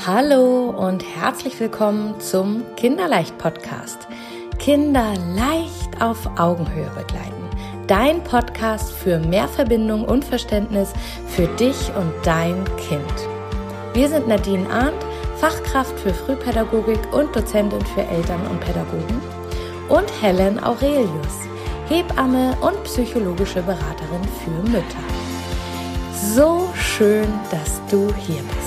Hallo und herzlich willkommen zum Kinderleicht-Podcast. Kinder leicht auf Augenhöhe begleiten. Dein Podcast für mehr Verbindung und Verständnis für dich und dein Kind. Wir sind Nadine Arndt, Fachkraft für Frühpädagogik und Dozentin für Eltern und Pädagogen, und Helen Aurelius, Hebamme und psychologische Beraterin für Mütter. So schön, dass du hier bist.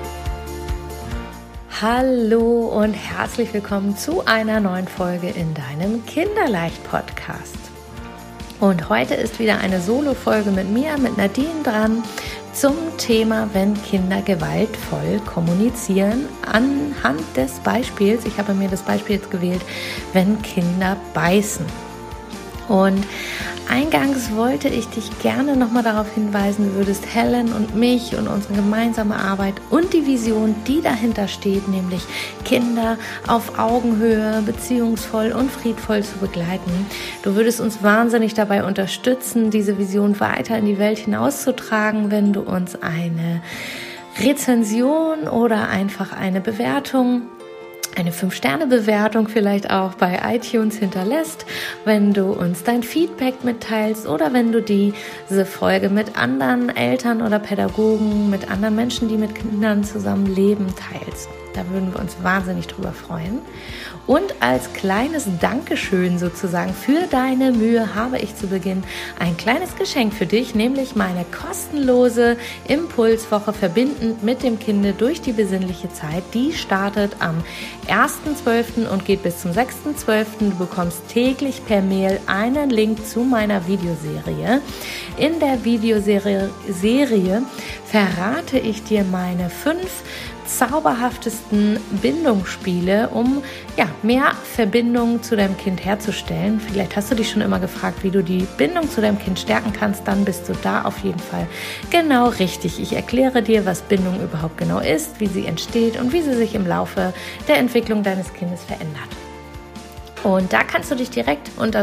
Hallo und herzlich willkommen zu einer neuen Folge in deinem Kinderleicht-Podcast. Und heute ist wieder eine Solo-Folge mit mir, mit Nadine dran, zum Thema, wenn Kinder gewaltvoll kommunizieren, anhand des Beispiels, ich habe mir das Beispiel jetzt gewählt, wenn Kinder beißen. Und eingangs wollte ich dich gerne nochmal darauf hinweisen, du würdest Helen und mich und unsere gemeinsame Arbeit und die Vision, die dahinter steht, nämlich Kinder auf Augenhöhe, beziehungsvoll und friedvoll zu begleiten. Du würdest uns wahnsinnig dabei unterstützen, diese Vision weiter in die Welt hinauszutragen, wenn du uns eine Rezension oder einfach eine Bewertung, eine 5-Sterne-Bewertung vielleicht auch bei iTunes hinterlässt, wenn du uns dein Feedback mitteilst oder wenn du diese Folge mit anderen Eltern oder Pädagogen, mit anderen Menschen, die mit Kindern zusammen leben, teilst. Da würden wir uns wahnsinnig drüber freuen. Und als kleines Dankeschön sozusagen für deine Mühe habe ich zu Beginn ein kleines Geschenk für dich, nämlich meine kostenlose Impulswoche verbindend mit dem Kinde durch die besinnliche Zeit. Die startet am 1.12. und geht bis zum 6.12. Du bekommst täglich per Mail einen Link zu meiner Videoserie. In der Videoserie verrate ich dir meine 5 zauberhaftesten Bindungsspiele, um mehr Verbindung zu deinem Kind herzustellen. Vielleicht hast du dich schon immer gefragt, wie du die Bindung zu deinem Kind stärken kannst, dann bist du da auf jeden Fall genau richtig. Ich erkläre dir, was Bindung überhaupt genau ist, wie sie entsteht und wie sie sich im Laufe der Entwicklung deines Kindes verändert. Und da kannst du dich direkt unter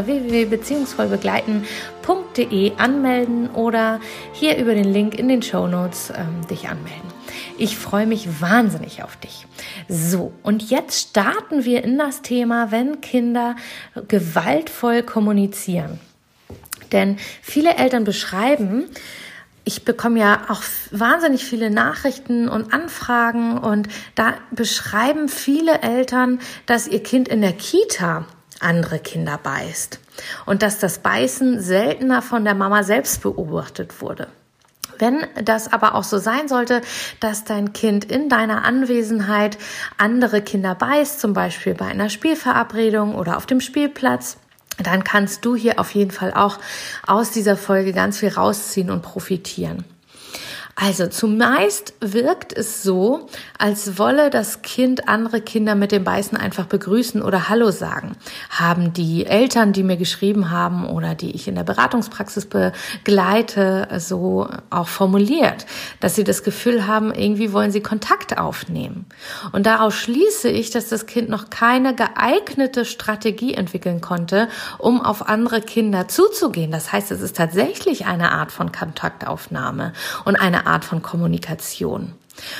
www.beziehungsvollbegleiten.de anmelden oder hier über den Link in den Shownotes dich anmelden. Ich freue mich wahnsinnig auf dich. So, und jetzt starten wir in das Thema, wenn Kinder gewaltvoll kommunizieren. Denn viele Eltern beschreiben, ich bekomme ja auch wahnsinnig viele Nachrichten und Anfragen, und da beschreiben viele Eltern, dass ihr Kind in der Kita andere Kinder beißt und dass das Beißen seltener von der Mama selbst beobachtet wurde. Wenn das aber auch so sein sollte, dass dein Kind in deiner Anwesenheit andere Kinder beißt, zum Beispiel bei einer Spielverabredung oder auf dem Spielplatz, dann kannst du hier auf jeden Fall auch aus dieser Folge ganz viel rausziehen und profitieren. Also zumeist wirkt es so, als wolle das Kind andere Kinder mit dem Beißen einfach begrüßen oder Hallo sagen. Haben die Eltern, die mir geschrieben haben oder die ich in der Beratungspraxis begleite, so auch formuliert, dass sie das Gefühl haben, irgendwie wollen sie Kontakt aufnehmen. Und daraus schließe ich, dass das Kind noch keine geeignete Strategie entwickeln konnte, um auf andere Kinder zuzugehen. Das heißt, es ist tatsächlich eine Art von Kontaktaufnahme und eine Art von Kommunikation.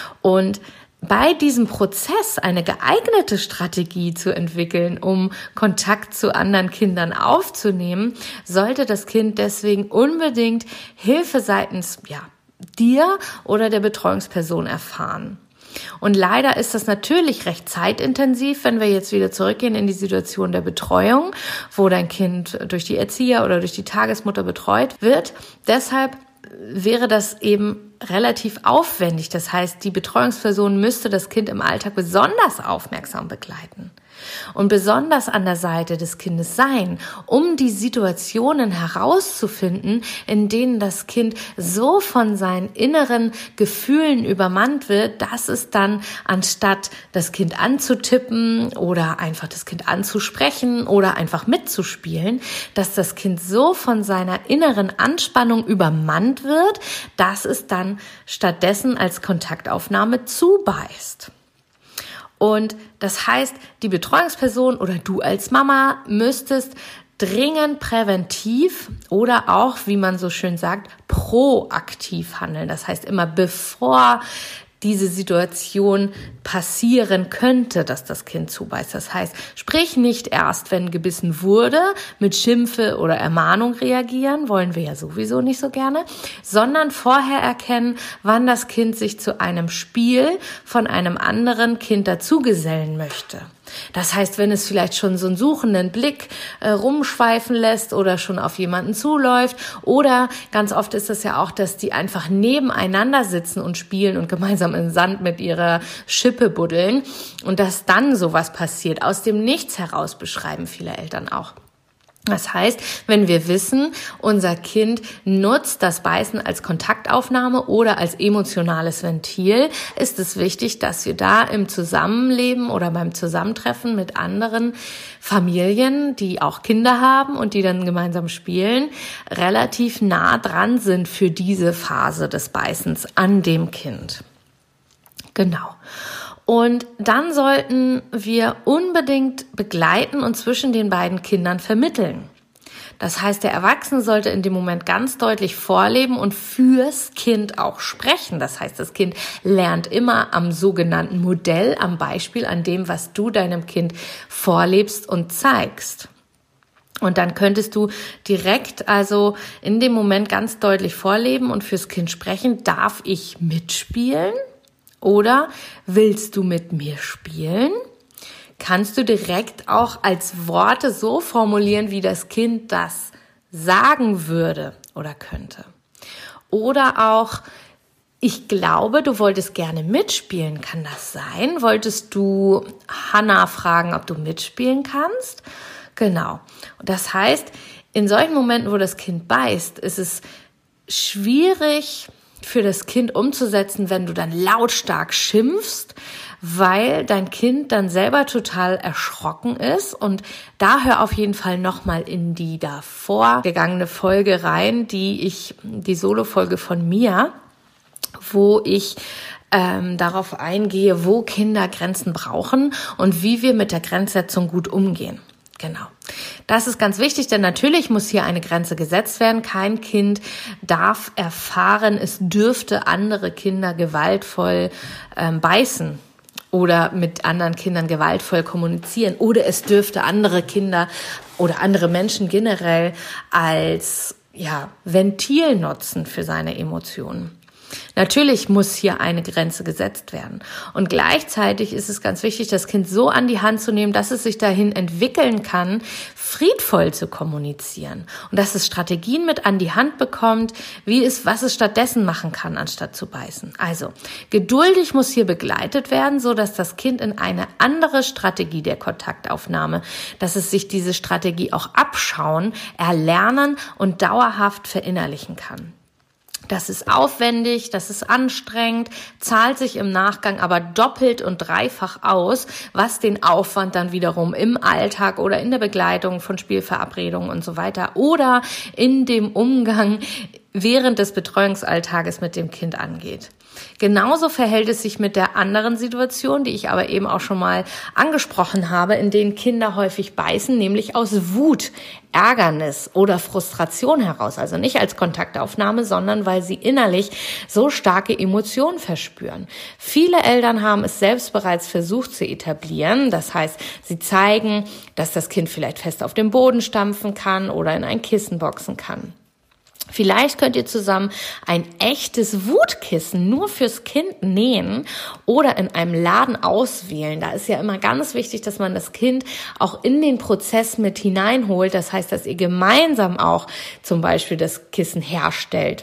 Und bei diesem Prozess eine geeignete Strategie zu entwickeln, um Kontakt zu anderen Kindern aufzunehmen, sollte das Kind deswegen unbedingt Hilfe seitens dir oder der Betreuungsperson erfahren. Und leider ist das natürlich recht zeitintensiv, wenn wir jetzt wieder zurückgehen in die Situation der Betreuung, wo dein Kind durch die Erzieher oder durch die Tagesmutter betreut wird. Deshalb wäre das eben relativ aufwendig. Das heißt, die Betreuungsperson müsste das Kind im Alltag besonders aufmerksam begleiten und besonders an der Seite des Kindes sein, um die Situationen herauszufinden, in denen das Kind so von seinen inneren Gefühlen übermannt wird, dass es dann, anstatt das Kind anzutippen oder einfach das Kind anzusprechen oder einfach mitzuspielen, dass das Kind so von seiner inneren Anspannung übermannt wird, dass es dann stattdessen als Kontaktaufnahme zubeißt. Und das heißt, die Betreuungsperson oder du als Mama müsstest dringend präventiv oder auch, wie man so schön sagt, proaktiv handeln. Das heißt immer, bevor diese Situation passieren könnte, dass das Kind zubeißt. Das heißt, sprich nicht erst, wenn gebissen wurde, mit Schimpfe oder Ermahnung reagieren, wollen wir ja sowieso nicht so gerne, sondern vorher erkennen, wann das Kind sich zu einem Spiel von einem anderen Kind dazugesellen möchte. Das heißt, wenn es vielleicht schon so einen suchenden Blick rumschweifen lässt oder schon auf jemanden zuläuft, oder ganz oft ist es ja auch, dass die einfach nebeneinander sitzen und spielen und gemeinsam im Sand mit ihrer Schippe buddeln und dass dann sowas passiert. Aus dem Nichts heraus beschreiben viele Eltern auch. Das heißt, wenn wir wissen, unser Kind nutzt das Beißen als Kontaktaufnahme oder als emotionales Ventil, ist es wichtig, dass wir da im Zusammenleben oder beim Zusammentreffen mit anderen Familien, die auch Kinder haben und die dann gemeinsam spielen, relativ nah dran sind für diese Phase des Beißens an dem Kind. Genau. Und dann sollten wir unbedingt begleiten und zwischen den beiden Kindern vermitteln. Das heißt, der Erwachsene sollte in dem Moment ganz deutlich vorleben und fürs Kind auch sprechen. Das heißt, das Kind lernt immer am sogenannten Modell, am Beispiel, an dem, was du deinem Kind vorlebst und zeigst. Und dann könntest du direkt also in dem Moment ganz deutlich vorleben und fürs Kind sprechen. Darf ich mitspielen? Oder willst du mit mir spielen? Kannst du direkt auch als Worte so formulieren, wie das Kind das sagen würde oder könnte. Oder auch, ich glaube, du wolltest gerne mitspielen. Kann das sein? Wolltest du Hannah fragen, ob du mitspielen kannst? Genau. Das heißt, in solchen Momenten, wo das Kind beißt, ist es schwierig für das Kind umzusetzen, wenn du dann lautstark schimpfst, weil dein Kind dann selber total erschrocken ist. Und da hör auf jeden Fall nochmal in die davor gegangene Folge rein, die Solo-Folge von Mia, wo ich darauf eingehe, wo Kinder Grenzen brauchen und wie wir mit der Grenzsetzung gut umgehen. Genau. Das ist ganz wichtig, denn natürlich muss hier eine Grenze gesetzt werden. Kein Kind darf erfahren, es dürfte andere Kinder gewaltvoll beißen oder mit anderen Kindern gewaltvoll kommunizieren oder es dürfte andere Kinder oder andere Menschen generell als Ventil nutzen für seine Emotionen. Natürlich muss hier eine Grenze gesetzt werden. Und gleichzeitig ist es ganz wichtig, das Kind so an die Hand zu nehmen, dass es sich dahin entwickeln kann, friedvoll zu kommunizieren. Und dass es Strategien mit an die Hand bekommt, was es stattdessen machen kann, anstatt zu beißen. Also, geduldig muss hier begleitet werden, so dass das Kind in eine andere Strategie der Kontaktaufnahme, dass es sich diese Strategie auch abschauen, erlernen und dauerhaft verinnerlichen kann. Das ist aufwendig, das ist anstrengend, zahlt sich im Nachgang aber doppelt und dreifach aus, was den Aufwand dann wiederum im Alltag oder in der Begleitung von Spielverabredungen und so weiter oder in dem Umgang während des Betreuungsalltages mit dem Kind angeht. Genauso verhält es sich mit der anderen Situation, die ich aber eben auch schon mal angesprochen habe, in denen Kinder häufig beißen, nämlich aus Wut, Ärgernis oder Frustration heraus. Also nicht als Kontaktaufnahme, sondern weil sie innerlich so starke Emotionen verspüren. Viele Eltern haben es selbst bereits versucht zu etablieren. Das heißt, sie zeigen, dass das Kind vielleicht fest auf dem Boden stampfen kann oder in ein Kissen boxen kann. Vielleicht könnt ihr zusammen ein echtes Wutkissen nur fürs Kind nähen oder in einem Laden auswählen. Da ist ja immer ganz wichtig, dass man das Kind auch in den Prozess mit hineinholt. Das heißt, dass ihr gemeinsam auch zum Beispiel das Kissen herstellt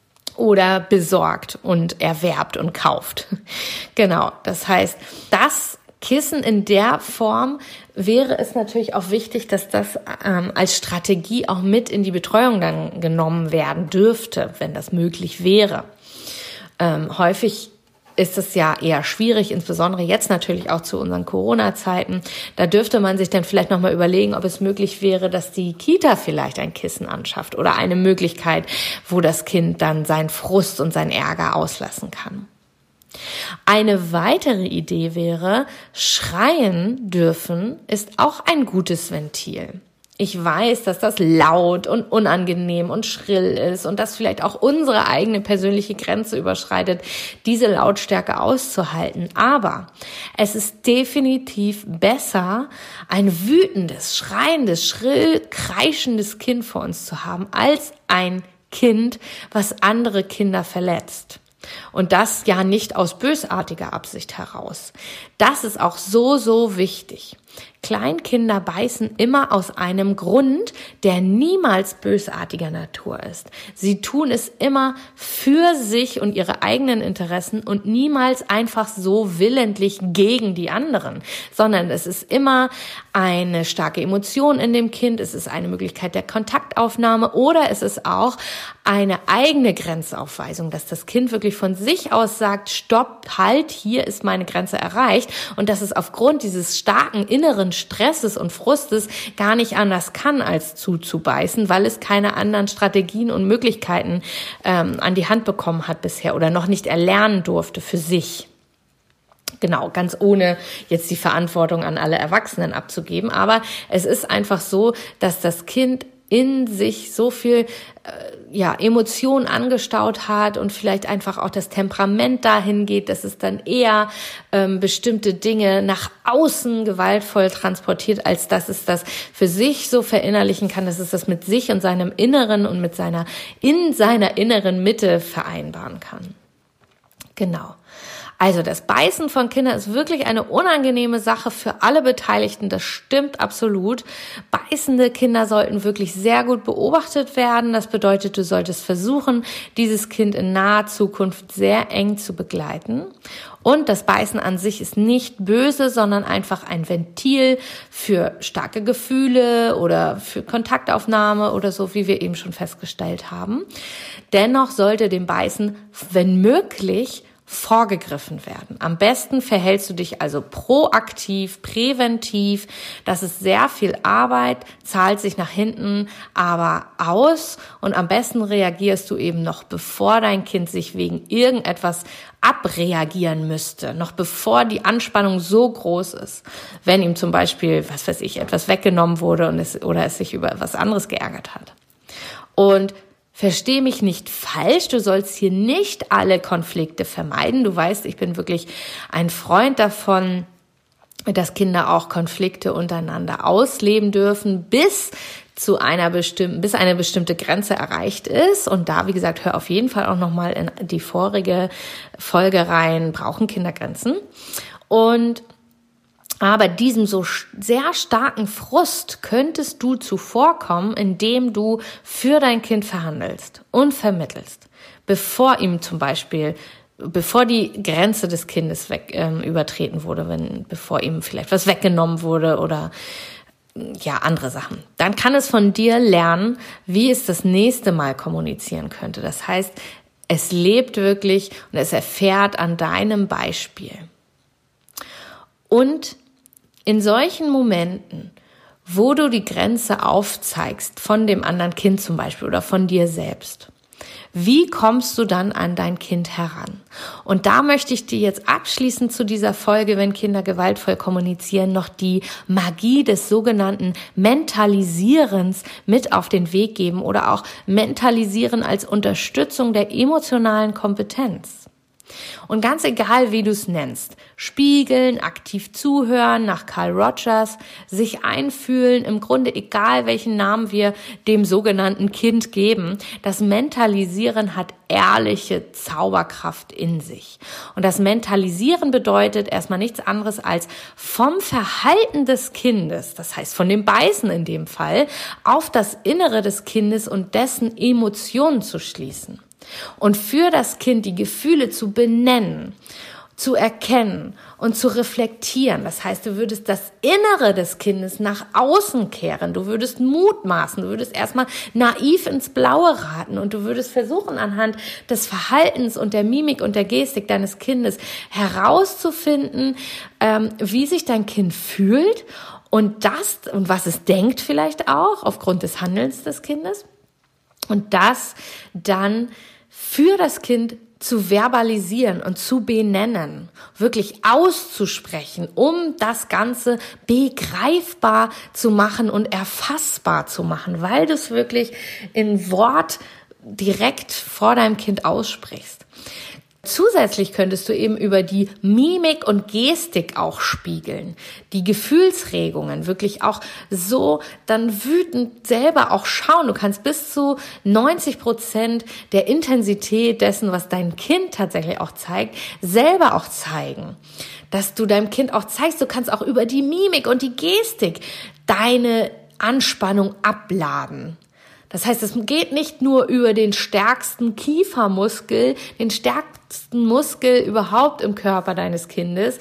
oder besorgt und erwerbt und kauft. Genau, das heißt, das Kissen in der Form wäre es natürlich auch wichtig, dass das als Strategie auch mit in die Betreuung dann genommen werden dürfte, wenn das möglich wäre. Häufig ist es ja eher schwierig, insbesondere jetzt natürlich auch zu unseren Corona-Zeiten. Da dürfte man sich dann vielleicht nochmal überlegen, ob es möglich wäre, dass die Kita vielleicht ein Kissen anschafft oder eine Möglichkeit, wo das Kind dann seinen Frust und seinen Ärger auslassen kann. Eine weitere Idee wäre, schreien dürfen ist auch ein gutes Ventil. Ich weiß, dass das laut und unangenehm und schrill ist und das vielleicht auch unsere eigene persönliche Grenze überschreitet, diese Lautstärke auszuhalten. Aber es ist definitiv besser, ein wütendes, schreiendes, schrill, kreischendes Kind vor uns zu haben, als ein Kind, was andere Kinder verletzt. Und das ja nicht aus bösartiger Absicht heraus. Das ist auch so wichtig. Kleinkinder beißen immer aus einem Grund, der niemals bösartiger Natur ist. Sie tun es immer für sich und ihre eigenen Interessen und niemals einfach so willentlich gegen die anderen, sondern es ist immer eine starke Emotion in dem Kind, es ist eine Möglichkeit der Kontaktaufnahme oder es ist auch eine eigene Grenzaufweisung, dass das Kind wirklich von sich aus sagt, stopp, halt, hier ist meine Grenze erreicht und dass es aufgrund dieses starken inneren Stresses und Frustes gar nicht anders kann, als zuzubeißen, weil es keine anderen Strategien und Möglichkeiten an die Hand bekommen hat bisher oder noch nicht erlernen durfte für sich. Genau, ganz ohne jetzt die Verantwortung an alle Erwachsenen abzugeben. Aber es ist einfach so, dass das Kind in sich so viel Emotionen angestaut hat und vielleicht einfach auch das Temperament dahin geht, dass es dann eher bestimmte Dinge nach außen gewaltvoll transportiert, als dass es das für sich so verinnerlichen kann, dass es das mit sich und seinem Inneren und mit seiner inneren Mitte vereinbaren kann. Genau. Also das Beißen von Kindern ist wirklich eine unangenehme Sache für alle Beteiligten, das stimmt absolut. Beißende Kinder sollten wirklich sehr gut beobachtet werden. Das bedeutet, du solltest versuchen, dieses Kind in naher Zukunft sehr eng zu begleiten. Und das Beißen an sich ist nicht böse, sondern einfach ein Ventil für starke Gefühle oder für Kontaktaufnahme oder so, wie wir eben schon festgestellt haben. Dennoch sollte dem Beißen, wenn möglich, vorgegriffen werden. Am besten verhältst du dich also proaktiv, präventiv. Das ist sehr viel Arbeit, zahlt sich nach hinten aber aus und am besten reagierst du eben noch, bevor dein Kind sich wegen irgendetwas abreagieren müsste, noch bevor die Anspannung so groß ist. Wenn ihm zum Beispiel, etwas weggenommen wurde und es sich über was anderes geärgert hat. Und versteh mich nicht falsch, du sollst hier nicht alle Konflikte vermeiden. Du weißt, ich bin wirklich ein Freund davon, dass Kinder auch Konflikte untereinander ausleben dürfen, bis eine bestimmte Grenze erreicht ist. Und da, wie gesagt, hör auf jeden Fall auch nochmal in die vorige Folge rein, brauchen Kinder Grenzen. Aber diesem so sehr starken Frust könntest du zuvorkommen, indem du für dein Kind verhandelst und vermittelst, bevor die Grenze des Kindes übertreten wurde, bevor ihm vielleicht was weggenommen wurde oder andere Sachen. Dann kann es von dir lernen, wie es das nächste Mal kommunizieren könnte. Das heißt, es lebt wirklich und es erfährt an deinem Beispiel. Und in solchen Momenten, wo du die Grenze aufzeigst, von dem anderen Kind zum Beispiel oder von dir selbst, wie kommst du dann an dein Kind heran? Und da möchte ich dir jetzt abschließend zu dieser Folge, wenn Kinder gewaltvoll kommunizieren, noch die Magie des sogenannten Mentalisierens mit auf den Weg geben oder auch Mentalisieren als Unterstützung der emotionalen Kompetenz. Und ganz egal, wie du es nennst, spiegeln, aktiv zuhören, nach Carl Rogers, sich einfühlen, im Grunde egal, welchen Namen wir dem sogenannten Kind geben, das Mentalisieren hat ehrliche Zauberkraft in sich. Und das Mentalisieren bedeutet erstmal nichts anderes als vom Verhalten des Kindes, das heißt von dem Beißen in dem Fall, auf das Innere des Kindes und dessen Emotionen zu schließen. Und für das Kind die Gefühle zu benennen, zu erkennen und zu reflektieren. Das heißt, du würdest das Innere des Kindes nach außen kehren. Du würdest mutmaßen, du würdest erstmal naiv ins Blaue raten und du würdest versuchen, anhand des Verhaltens und der Mimik und der Gestik deines Kindes herauszufinden, wie sich dein Kind fühlt und was es denkt vielleicht auch aufgrund des Handelns des Kindes. Und das dann für das Kind zu verbalisieren und zu benennen, wirklich auszusprechen, um das Ganze begreifbar zu machen und erfassbar zu machen, weil du es wirklich in Wort direkt vor deinem Kind aussprichst. Zusätzlich könntest du eben über die Mimik und Gestik auch spiegeln, die Gefühlsregungen wirklich auch so dann wütend selber auch schauen. Du kannst bis zu 90% der Intensität dessen, was dein Kind tatsächlich auch zeigt, selber auch zeigen. Dass du deinem Kind auch zeigst, du kannst auch über die Mimik und die Gestik deine Anspannung abladen. Das heißt, es geht nicht nur über den stärksten Kiefermuskel, den stärksten Muskel überhaupt im Körper deines Kindes.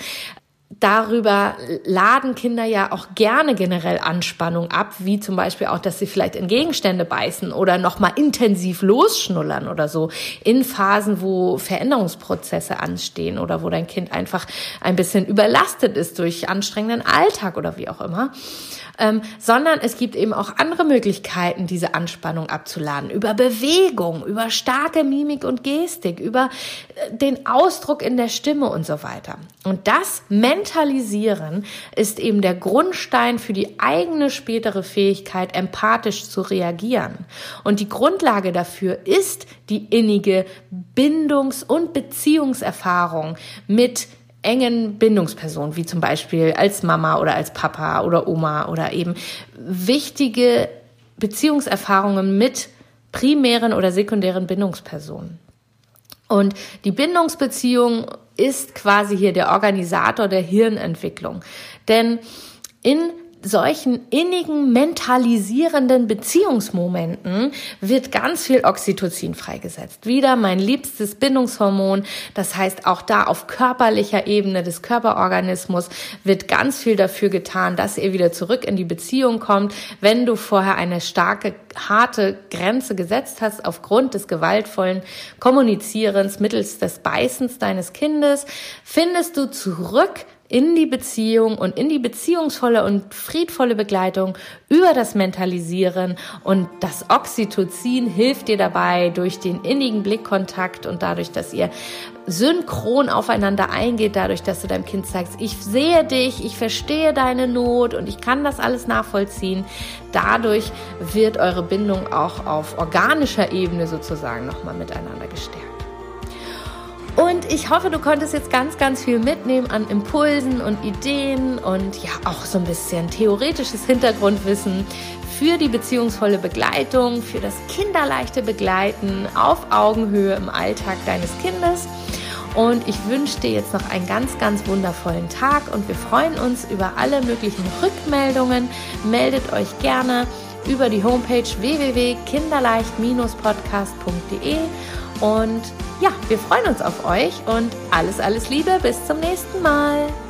Darüber laden Kinder ja auch gerne generell Anspannung ab, wie zum Beispiel auch, dass sie vielleicht in Gegenstände beißen oder nochmal intensiv losschnullern oder so in Phasen, wo Veränderungsprozesse anstehen oder wo dein Kind einfach ein bisschen überlastet ist durch anstrengenden Alltag oder wie auch immer. Sondern es gibt eben auch andere Möglichkeiten, diese Anspannung abzuladen. Über Bewegung, über starke Mimik und Gestik, über den Ausdruck in der Stimme und so weiter. Und das Mentalisieren ist eben der Grundstein für die eigene spätere Fähigkeit, empathisch zu reagieren. Und die Grundlage dafür ist die innige Bindungs- und Beziehungserfahrung mit engen Bindungspersonen, wie zum Beispiel als Mama oder als Papa oder Oma oder eben wichtige Beziehungserfahrungen mit primären oder sekundären Bindungspersonen. Und die Bindungsbeziehung ist quasi hier der Organisator der Hirnentwicklung. Denn in solchen innigen, mentalisierenden Beziehungsmomenten wird ganz viel Oxytocin freigesetzt. Wieder mein liebstes Bindungshormon. Das heißt, auch da auf körperlicher Ebene des Körperorganismus wird ganz viel dafür getan, dass ihr wieder zurück in die Beziehung kommt. Wenn du vorher eine starke, harte Grenze gesetzt hast aufgrund des gewaltvollen Kommunizierens mittels des Beißens deines Kindes, findest du zurück in die Beziehung und in die beziehungsvolle und friedvolle Begleitung über das Mentalisieren. Und das Oxytocin hilft dir dabei durch den innigen Blickkontakt und dadurch, dass ihr synchron aufeinander eingeht, dadurch, dass du deinem Kind sagst, ich sehe dich, ich verstehe deine Not und ich kann das alles nachvollziehen. Dadurch wird eure Bindung auch auf organischer Ebene sozusagen nochmal miteinander gestärkt. Und ich hoffe, du konntest jetzt ganz, ganz viel mitnehmen an Impulsen und Ideen und ja auch so ein bisschen theoretisches Hintergrundwissen für die beziehungsvolle Begleitung, für das kinderleichte Begleiten auf Augenhöhe im Alltag deines Kindes. Und ich wünsche dir jetzt noch einen ganz, ganz wundervollen Tag und wir freuen uns über alle möglichen Rückmeldungen. Meldet euch gerne über die Homepage www.kinderleicht-podcast.de und ja, wir freuen uns auf euch und alles, alles Liebe, bis zum nächsten Mal.